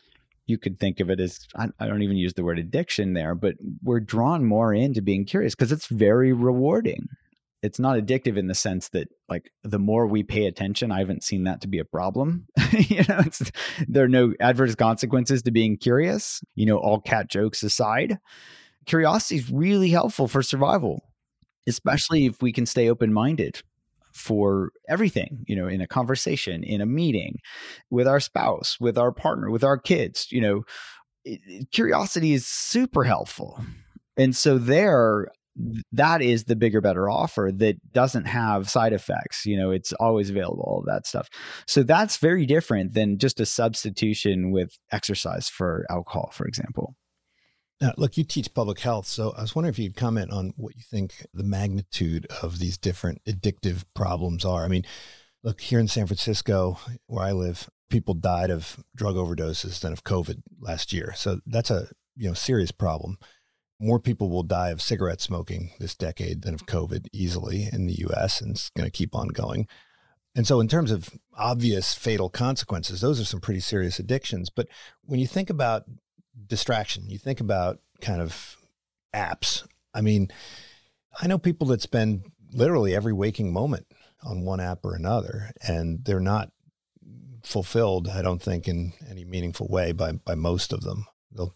you could think of it as, I, I don't even use the word addiction there, but we're drawn more into being curious because it's very rewarding. It's not addictive in the sense that, like, the more we pay attention, I haven't seen that to be a problem. you know, it's, there are no adverse consequences to being curious, you know, all cat jokes aside. Curiosity is really helpful for survival, especially if we can stay open-minded for everything, you know, in a conversation, in a meeting, with our spouse, with our partner, with our kids. You know, it, it, curiosity is super helpful. And so there, that is the bigger, better offer that doesn't have side effects. You know, it's always available, all of that stuff. So that's very different than just a substitution with exercise for alcohol, for example. Now, look, you teach public health, so I was wondering if you'd comment on what you think the magnitude of these different addictive problems are. I mean, look, here in San Francisco, where I live, people died of drug overdoses than of COVID last year. So that's a, you know, serious problem. More people will die of cigarette smoking this decade than of COVID easily in the U S, and it's going to keep on going. And so in terms of obvious fatal consequences, those are some pretty serious addictions. But when you think about distraction, you think about kind of apps. I mean, I know people that spend literally every waking moment on one app or another, and they're not fulfilled, I don't think, in any meaningful way by, by most of them. They'll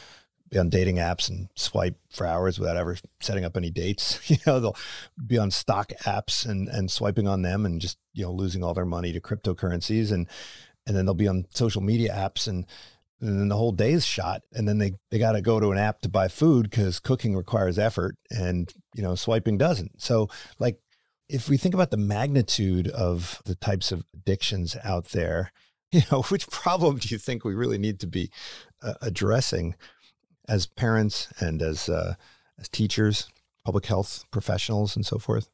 be on dating apps and swipe for hours without ever setting up any dates. You know, they'll be on stock apps and, and swiping on them and just, you know, losing all their money to cryptocurrencies. And, and then they'll be on social media apps and, and then the whole day's shot. And then they, they got to go to an app to buy food because cooking requires effort and, you know, swiping doesn't. So like, if we think about the magnitude of the types of addictions out there, you know, which problem do you think we really need to be uh, addressing as parents and as uh, as teachers, public health professionals, and so forth?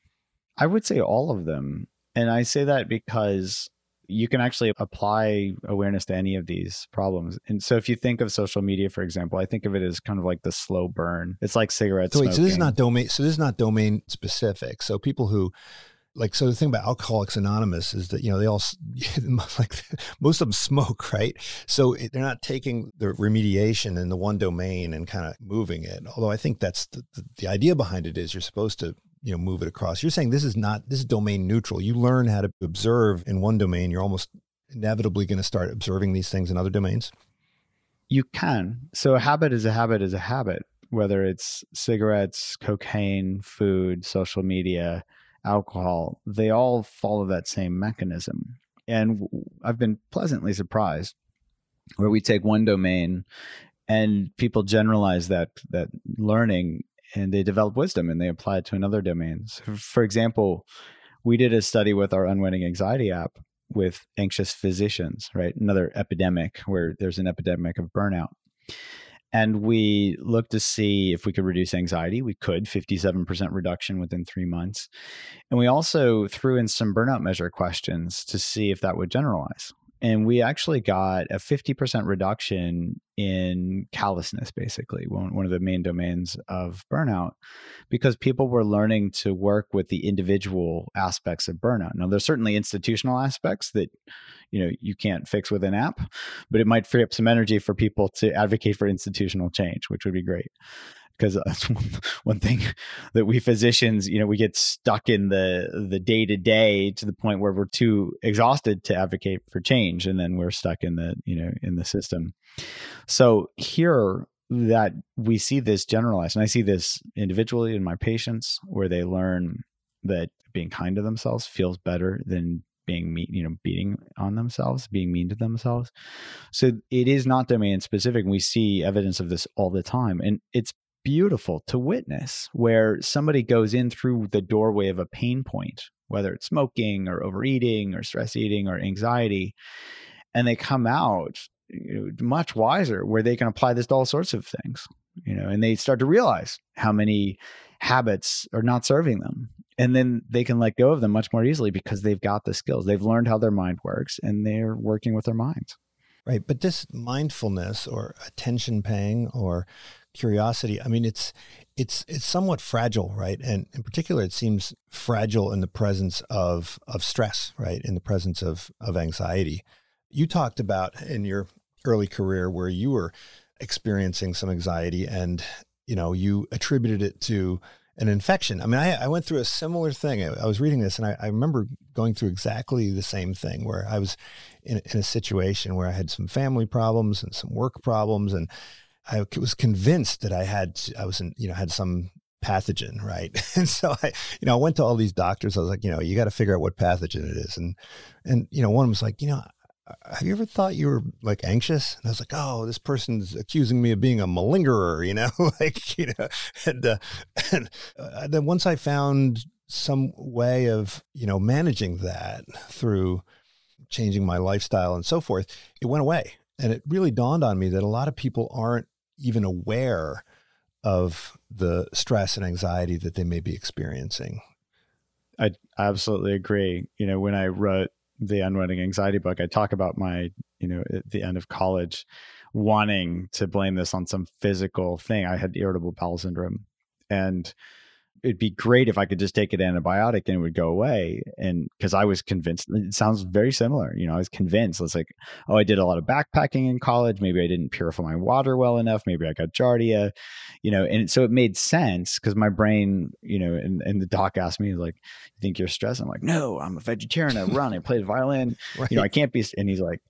I would say all of them. And I say that because you can actually apply awareness to any of these problems. And so if you think of social media, for example, I think of it as kind of like the slow burn. It's like cigarette so wait, smoking. So this is not domain. So this is not domain specific. So people who like, so the thing about Alcoholics Anonymous is that, you know, they all, like most of them smoke, right? So they're not taking the remediation in the one domain and kind of moving it. Although I think that's the, the, the idea behind it is you're supposed to, you know, move it across. You're saying this is not, this is domain neutral. You learn how to observe in one domain. You're almost inevitably going to start observing these things in other domains. You can. So a habit is a habit is a habit, whether it's cigarettes, cocaine, food, social media, alcohol, they all follow that same mechanism. And I've been pleasantly surprised where we take one domain and people generalize that that learning and they develop wisdom and they apply it to another domains. For example, we did a study with our Unwinding Anxiety app with anxious physicians, right? Another epidemic where there's an epidemic of burnout. And we looked to see if we could reduce anxiety. We could, fifty-seven percent reduction within three months. And we also threw in some burnout measure questions to see if that would generalize. And we actually got a fifty percent reduction in callousness, basically, one, one of the main domains of burnout, because people were learning to work with the individual aspects of burnout. Now, there's certainly institutional aspects that, you know, you can't fix with an app, but it might free up some energy for people to advocate for institutional change, which would be great. Because that's one, one thing that we physicians, you know, we get stuck in the the day to day to the point where we're too exhausted to advocate for change, and then we're stuck in the, you know, in the system. So here that we see this generalized, and I see this individually in my patients, where they learn that being kind to themselves feels better than being mean, you know, beating on themselves, being mean to themselves. So it is not domain specific. We see evidence of this all the time, and it's beautiful to witness where somebody goes in through the doorway of a pain point, whether it's smoking or overeating or stress eating or anxiety, and they come out, you know, much wiser, where they can apply this to all sorts of things, you know, and they start to realize how many habits are not serving them. And then they can let go of them much more easily because they've got the skills. They've learned how their mind works and they're working with their minds. Right. But this mindfulness or attention paying or curiosity, I mean, it's it's it's somewhat fragile, right? And in particular, it seems fragile in the presence of of stress, right? In the presence of of anxiety. You talked about in your early career where you were experiencing some anxiety and, you know, you attributed it to an infection. I mean, I, I went through a similar thing. I, I was reading this and I, I remember going through exactly the same thing where I was in, in a situation where I had some family problems and some work problems. And I was convinced that I had, I was in, you know, had some pathogen, right? And so I, you know, I went to all these doctors. I was like, you know, you got to figure out what pathogen it is. And, and, you know, one was like, you know, have you ever thought you were like anxious? And I was like, oh, this person's accusing me of being a malingerer, you know, like, you know, and, uh, and uh, then once I found some way of, you know, managing that through changing my lifestyle and so forth, it went away. And it really dawned on me that a lot of people aren't even aware of the stress and anxiety that they may be experiencing. I absolutely agree. You know, when I wrote the Unwinding Anxiety book, I talk about my, you know, at the end of college, wanting to blame this on some physical thing. I had irritable bowel syndrome, and it'd be great if I could just take an antibiotic and it would go away. And because I was convinced, it sounds very similar. You know, I was convinced. It's like, oh, I did a lot of backpacking in college. Maybe I didn't purify my water well enough. Maybe I got giardia, you know, and so it made sense because my brain, you know, and, and the doc asked me, like, you think you're stressed? I'm like, no, I'm a vegetarian. I run, I play the violin, right. You know, I can't be. And he's like,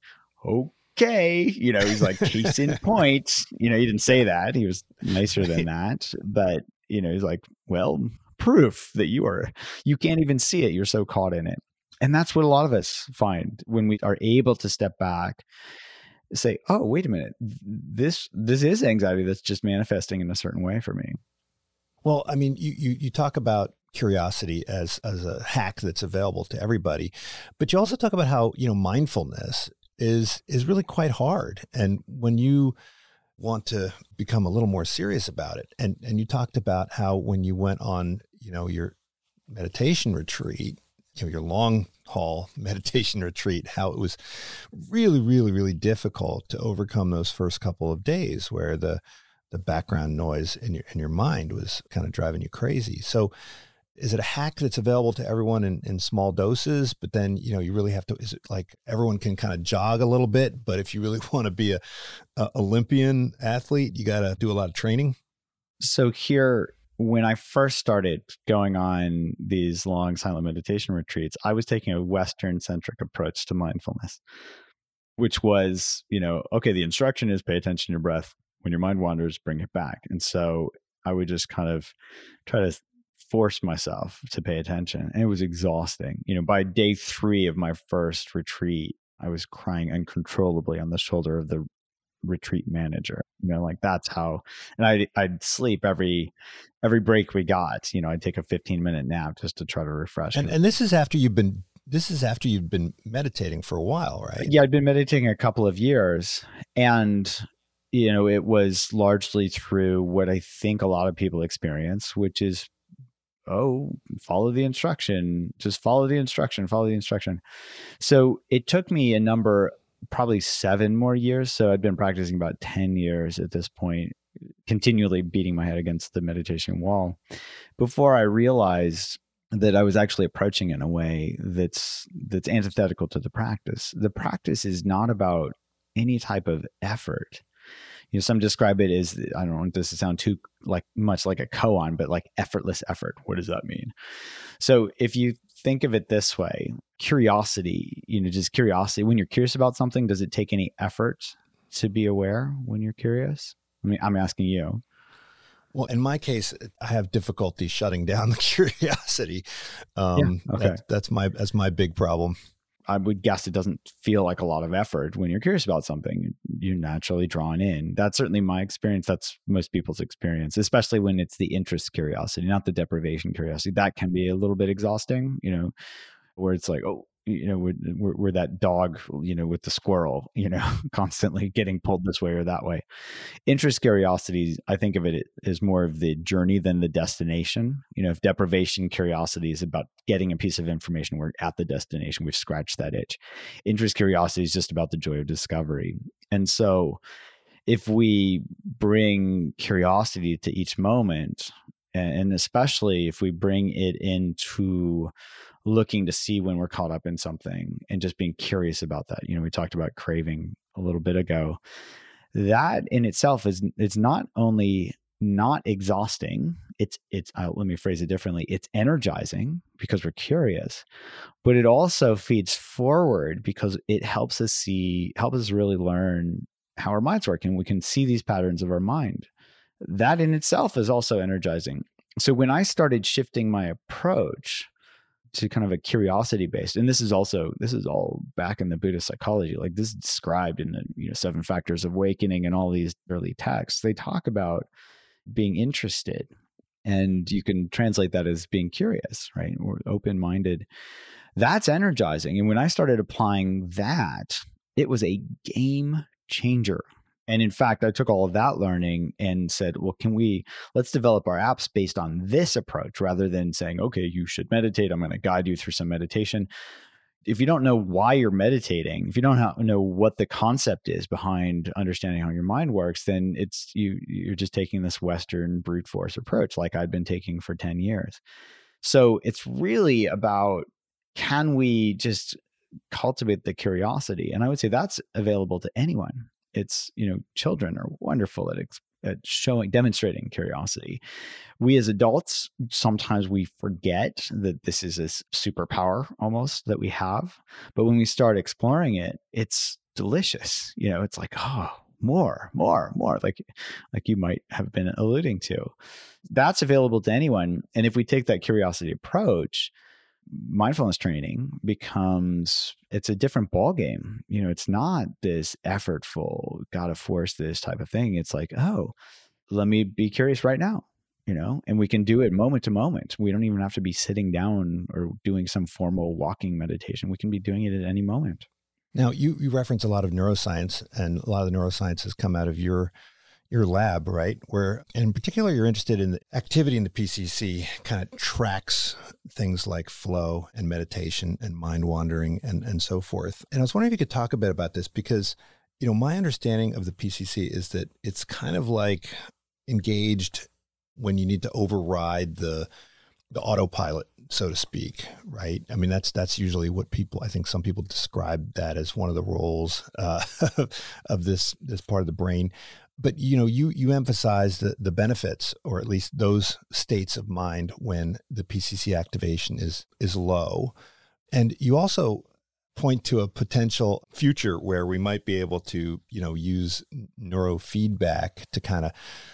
okay, you know, he's like, case in point, you know, he didn't say that. He was nicer right. than that. But you know, he's like, well, proof that you are, you can't even see it. You're so caught in it. And that's what a lot of us find when we are able to step back, say, oh, wait a minute, this, this is anxiety that's just manifesting in a certain way for me. Well, I mean, you, you, you talk about curiosity as, as a hack that's available to everybody, but you also talk about how, you know, mindfulness is, is really quite hard. And when you want to become a little more serious about it. And and you talked about how when you went on, you know, your meditation retreat, you know, your long haul meditation retreat, how it was really, really, really difficult to overcome those first couple of days where the the background noise in your in your mind was kind of driving you crazy. So is it a hack that's available to everyone in, in small doses, but then, you know, you really have to, is it like everyone can kind of jog a little bit, but if you really want to be a, a Olympian athlete, you got to do a lot of training? So here, when I first started going on these long silent meditation retreats, I was taking a Western centric approach to mindfulness, which was, you know, okay, the instruction is pay attention to your breath. When your mind wanders, bring it back. And so I would just kind of try to force myself to pay attention. And it was exhausting. You know, by day three of my first retreat, I was crying uncontrollably on the shoulder of the retreat manager. You know, like that's how, and I, I'd sleep every, every break we got, you know, I'd take a fifteen minute nap just to try to refresh. And, and this is after you've been, this is after you've been meditating for a while, right? Yeah. I'd been meditating a couple of years, and, you know, it was largely through what I think a lot of people experience, which is, oh, follow the instruction, just follow the instruction, follow the instruction. So it took me a number, probably seven more years. So I'd been practicing about ten years at this point, continually beating my head against the meditation wall before I realized that I was actually approaching it in a way that's, that's antithetical to the practice. The practice is not about any type of effort. You know, some describe it as, I don't want this to sound too like much like a koan, but like effortless effort. What does that mean? So if you think of it this way, curiosity, you know, just curiosity, when you're curious about something, does it take any effort to be aware when you're curious? I mean, I'm asking you. Well, in my case, I have difficulty shutting down the curiosity. Um, yeah, okay. That's, that's my, that's my big problem. I would guess it doesn't feel like a lot of effort when you're curious about something. You're naturally drawn in. That's certainly my experience. That's most people's experience, especially when it's the interest curiosity, not the deprivation curiosity. That can be a little bit exhausting, you know, where it's like, oh, you know, we're, we're, we're that dog, you know, with the squirrel, you know, constantly getting pulled this way or that way. Interest curiosity, I think of it as more of the journey than the destination. You know, if deprivation curiosity is about getting a piece of information, we're at the destination, we've scratched that itch. Interest curiosity is just about the joy of discovery. And so if we bring curiosity to each moment, and especially if we bring it into looking to see when we're caught up in something and just being curious about that. You know, we talked about craving a little bit ago. That in itself is, it's not only not exhausting, it's, it's, uh, let me phrase it differently. It's energizing because we're curious, but it also feeds forward because it helps us see, helps us really learn how our minds work, and we can see these patterns of our mind. That in itself is also energizing. So when I started shifting my approach to kind of a curiosity based, and this is also, this is all back in the Buddhist psychology, like this is described in the, you know, seven factors of awakening and all these early texts. They talk about being interested, and you can translate that as being curious, right? Or open-minded. That's energizing. And when I started applying that, it was a game changer. And in fact, I took all of that learning and said, well, can we, let's develop our apps based on this approach rather than saying, okay, you should meditate. I'm going to guide you through some meditation. If you don't know why you're meditating, if you don't know what the concept is behind understanding how your mind works, then it's you, you're just taking this Western brute force approach like I'd been taking for ten years. So it's really about, can we just cultivate the curiosity? And I would say that's available to anyone. It's, you know, children are wonderful at, at showing, demonstrating curiosity. We as adults, sometimes we forget that this is a superpower almost that we have. But when we start exploring it, it's delicious. You know, it's like, oh, more, more, more, like, like you might have been alluding to. That's available to anyone. And if we take that curiosity approach, mindfulness training becomes, it's a different ballgame. You know, it's not this effortful, gotta force this type of thing. It's like, oh, let me be curious right now, you know, and we can do it moment to moment. We don't even have to be sitting down or doing some formal walking meditation. We can be doing it at any moment. Now, you, you reference a lot of neuroscience, and a lot of the neuroscience has come out of your your lab, right? Where in particular, you're interested in the activity in the P C C kind of tracks things like flow and meditation and mind wandering and, and so forth. And I was wondering if you could talk a bit about this, because, you know, my understanding of the P C C is that it's kind of like engaged when you need to override the the autopilot, so to speak, right? I mean, that's that's usually what people, I think some people describe that as one of the roles uh, of this this part of the brain. But, you know, you you emphasize the, the benefits, or at least those states of mind when the P C C activation is is low. And you also point to a potential future where we might be able to, you know, use neurofeedback to kind of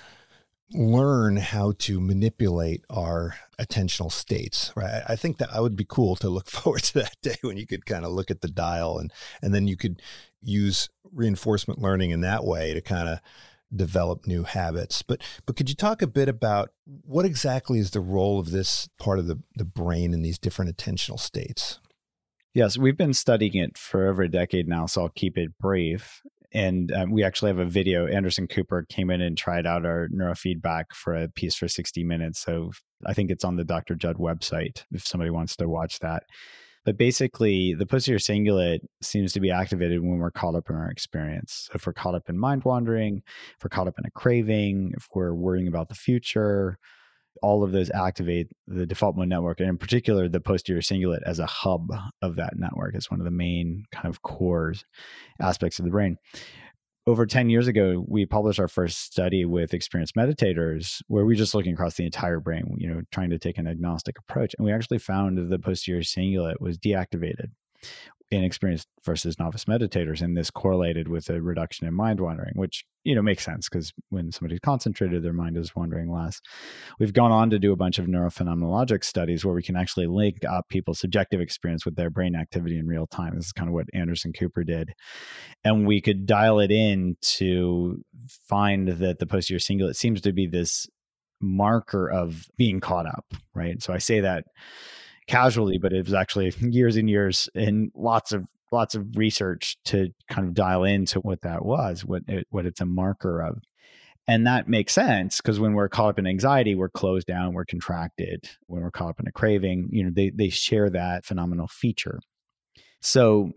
learn how to manipulate our attentional states, right? I think that I would be cool to look forward to that day when you could kind of look at the dial and, and then you could use reinforcement learning in that way to kind of develop new habits. But but could you talk a bit about what exactly is the role of this part of the, the brain in these different attentional states? Yes, we've been studying it for over a decade now, so I'll keep it brief. And um, we actually have a video. Anderson Cooper came in and tried out our neurofeedback for a piece for sixty minutes. So I think it's on the Doctor Judd website if somebody wants to watch that. But basically, the posterior cingulate seems to be activated when we're caught up in our experience. So if we're caught up in mind wandering, if we're caught up in a craving, if we're worrying about the future, all of those activate the default mode network, and in particular, the posterior cingulate as a hub of that network is one of the main kind of core aspects of the brain. Over ten years ago, we published our first study with experienced meditators where we were just looking across the entire brain, you know, trying to take an agnostic approach. And we actually found that the posterior cingulate was deactivated in experienced versus novice meditators. And this correlated with a reduction in mind wandering, which, you know, makes sense because when somebody's concentrated, their mind is wandering less. We've gone on to do a bunch of neurophenomenologic studies where we can actually link up people's subjective experience with their brain activity in real time. This is kind of what Anderson Cooper did. And we could dial it in to find that the posterior cingulate seems to be this marker of being caught up, right? So I say that casually, but it was actually years and years and lots of lots of research to kind of dial into what that was, what it, what it's a marker of. And that makes sense because when we're caught up in anxiety, we're closed down, we're contracted. When we're caught up in a craving, you know, they they share that phenomenal feature. So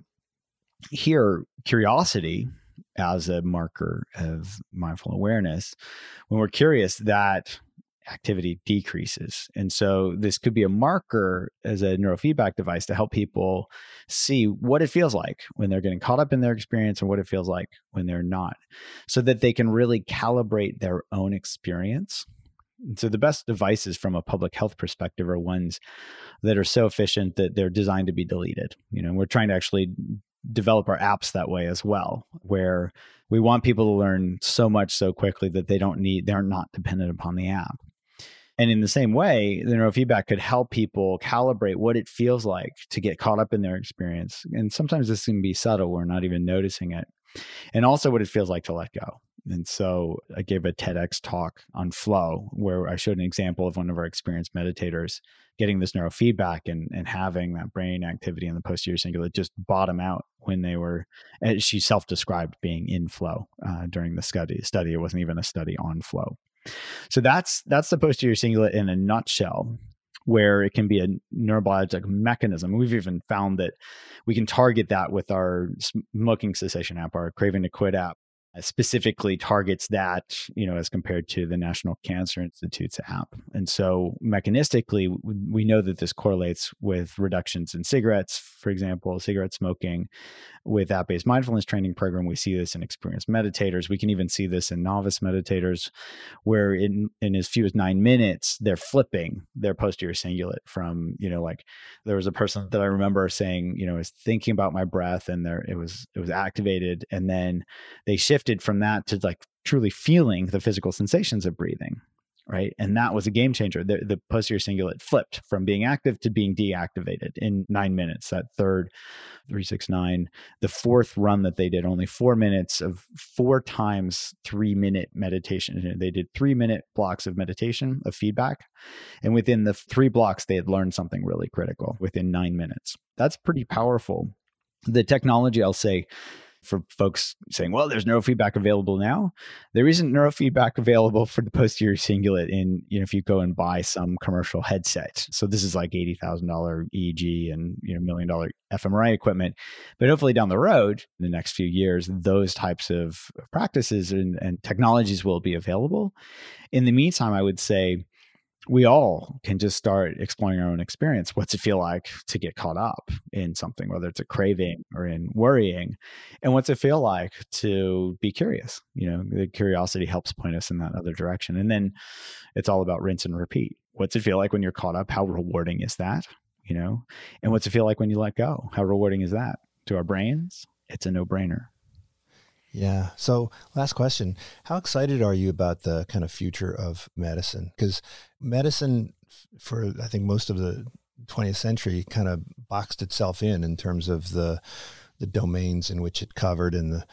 here, curiosity as a marker of mindful awareness, when we're curious, that activity decreases. And so this could be a marker as a neurofeedback device to help people see what it feels like when they're getting caught up in their experience and what it feels like when they're not, so that they can really calibrate their own experience. And so the best devices from a public health perspective are ones that are so efficient that they're designed to be deleted. You know, we're trying to actually develop our apps that way as well, where we want people to learn so much so quickly that they don't need, they're not dependent upon the app. And in the same way, the neurofeedback could help people calibrate what it feels like to get caught up in their experience. And sometimes this can be subtle, we're not even noticing it. And also what it feels like to let go. And so I gave a TEDx talk on flow where I showed an example of one of our experienced meditators getting this neurofeedback and, and having that brain activity in the posterior cingulate just bottom out when they were, as she self-described being in flow uh, during the study. Study. It wasn't even a study on flow. So that's that's the posterior cingulate in a nutshell, where it can be a neurobiologic mechanism. We've even found that we can target that with our smoking cessation app, our Craving to Quit app. Specifically targets that, you know, as compared to the National Cancer Institute's app. And so mechanistically, we know that this correlates with reductions in cigarettes, for example, cigarette smoking. With app-based mindfulness training program, we see this in experienced meditators. We can even see this in novice meditators, where in, in as few as nine minutes, they're flipping their posterior cingulate from, you know, like there was a person that I remember saying, you know, is thinking about my breath and there it was it was activated, and then they shifted from that to like truly feeling the physical sensations of breathing, right? And that was a game changer. The, the posterior cingulate flipped from being active to being deactivated in nine minutes. That third, three, six, nine, the fourth run that they did, only four minutes of four times three minute meditation. They did three minute blocks of meditation, of feedback. And within the three blocks, they had learned something really critical within nine minutes. That's pretty powerful. The technology, I'll say, for folks saying, well, there's neurofeedback available now. There isn't neurofeedback available for the posterior cingulate in, you know, if you go and buy some commercial headset. So this is like eighty thousand dollars E E G and, you know, million dollar fMRI equipment. But hopefully down the road, in the next few years, those types of practices and, and technologies will be available. In the meantime, I would say, we all can just start exploring our own experience. What's it feel like to get caught up in something, whether it's a craving or in worrying? And what's it feel like to be curious? You know, the curiosity helps point us in that other direction. And then it's all about rinse and repeat. What's it feel like when you're caught up? How rewarding is that? You know, and what's it feel like when you let go? How rewarding is that? To our brains, it's a no-brainer. Yeah. So last question, how excited are you about the kind of future of medicine? Because medicine for, I think, most of the twentieth century kind of boxed itself in in terms of the the domains in which it covered and the,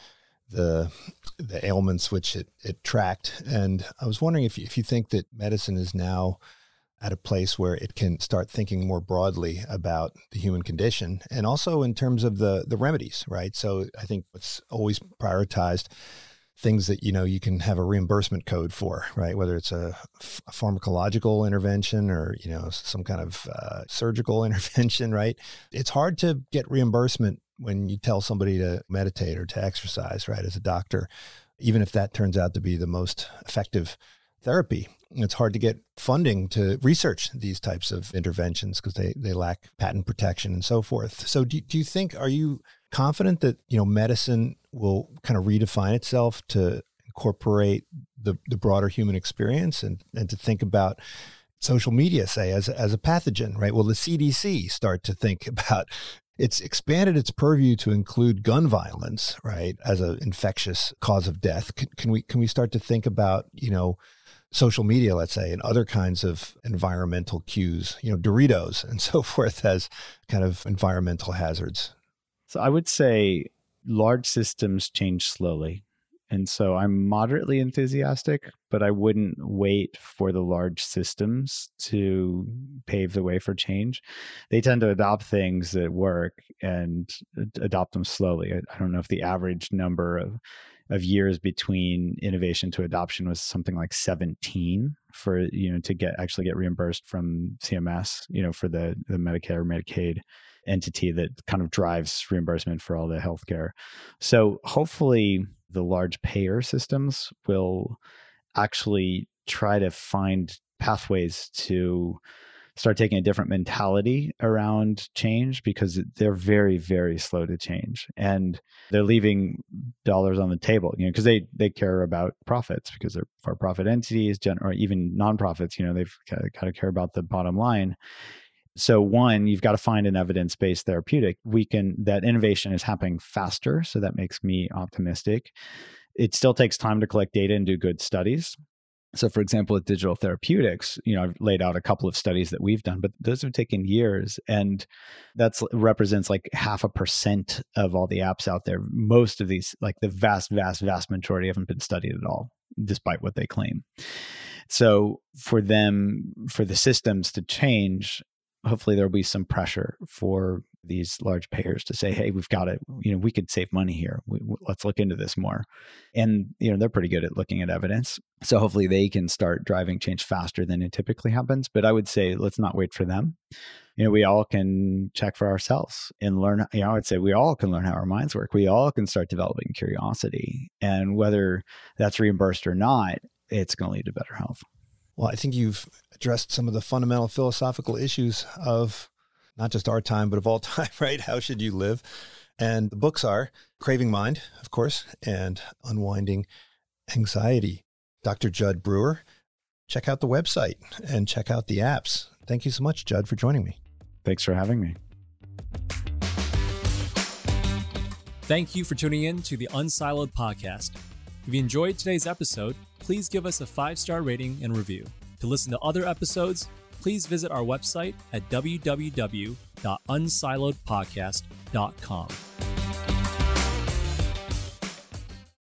the the ailments which it, it tracked. And I was wondering if you, if you think that medicine is now at a place where it can start thinking more broadly about the human condition, and also in terms of the the remedies, right? So I think it's always prioritized things that, you know, you can have a reimbursement code for, right? Whether it's a, f- a pharmacological intervention or, you know, some kind of uh, surgical intervention, right? It's hard to get reimbursement when you tell somebody to meditate or to exercise, right? As a doctor, even if that turns out to be the most effective therapy, it's hard to get funding to research these types of interventions because they, they lack patent protection and so forth. So do, do you think, are you confident that, you know, medicine will kind of redefine itself to incorporate the, the broader human experience and, and to think about social media, say, as, as a pathogen, right? Will the C D C start to think about, it's expanded its purview to include gun violence, right, as an infectious cause of death. Can, can we, can we start to think about, you know, social media, let's say, and other kinds of environmental cues, you know, Doritos and so forth as kind of environmental hazards? So I would say large systems change slowly. And so I'm moderately enthusiastic, but I wouldn't wait for the large systems to pave the way for change. They tend to adopt things that work and adopt them slowly. I, I don't know if the average number of of years between innovation to adoption was something like seventeen for, you know, to get actually get reimbursed from C M S, you know, for the, the Medicare or Medicaid entity that kind of drives reimbursement for all the healthcare. So hopefully the large payer systems will actually try to find pathways to start taking a different mentality around change, because they're very, very slow to change. And they're leaving dollars on the table, you know, because they, they care about profits, because they're for-profit entities, or even nonprofits, you know, they've got to care about the bottom line. So one, you've got to find an evidence-based therapeutic. We can, that innovation is happening faster. So that makes me optimistic. It still takes time to collect data and do good studies. So for example, with digital therapeutics, you know, I've laid out a couple of studies that we've done, but those have taken years, and that's represents like half a percent of all the apps out there. Most of these, like the vast, vast, vast majority haven't been studied at all, despite what they claim. So for them, for the systems to change, hopefully there'll be some pressure for these large payers to say, hey, we've got it. You know, we could save money here. We, let's look into this more. And, you know, they're pretty good at looking at evidence. So hopefully they can start driving change faster than it typically happens. But I would say, let's not wait for them. You know, we all can check for ourselves and learn. You know, I would say we all can learn how our minds work. We all can start developing curiosity. And whether that's reimbursed or not, it's going to lead to better health. Well, I think you've addressed some of the fundamental philosophical issues of not just our time, but of all time, right? How should you live? And the books are Craving Mind, of course, and Unwinding Anxiety. Doctor Judd Brewer, check out the website and check out the apps. Thank you so much, Judd, for joining me. Thanks for having me. Thank you for tuning in to the Unsiloed podcast. If you enjoyed today's episode, please give us a five-star rating and review. To listen to other episodes, please visit our website at w w w dot unsiloed podcast dot com.